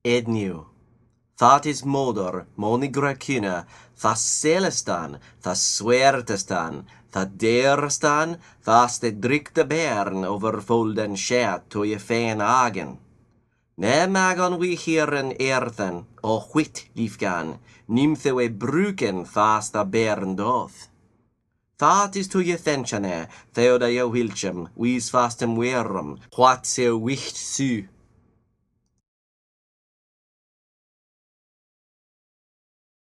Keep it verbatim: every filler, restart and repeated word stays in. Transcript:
edniw. That is moder, monigrakina, thas celestan, thas swertestan, that derstan, thas de drikte bern over folden skjät to je fen agen. Ne magan we hieren erthen, o whit liefgan, nimthe we bruken thas da bern doth. That is to je thenchane, theoda je wilchem, wis fastem werum, what se wicht su.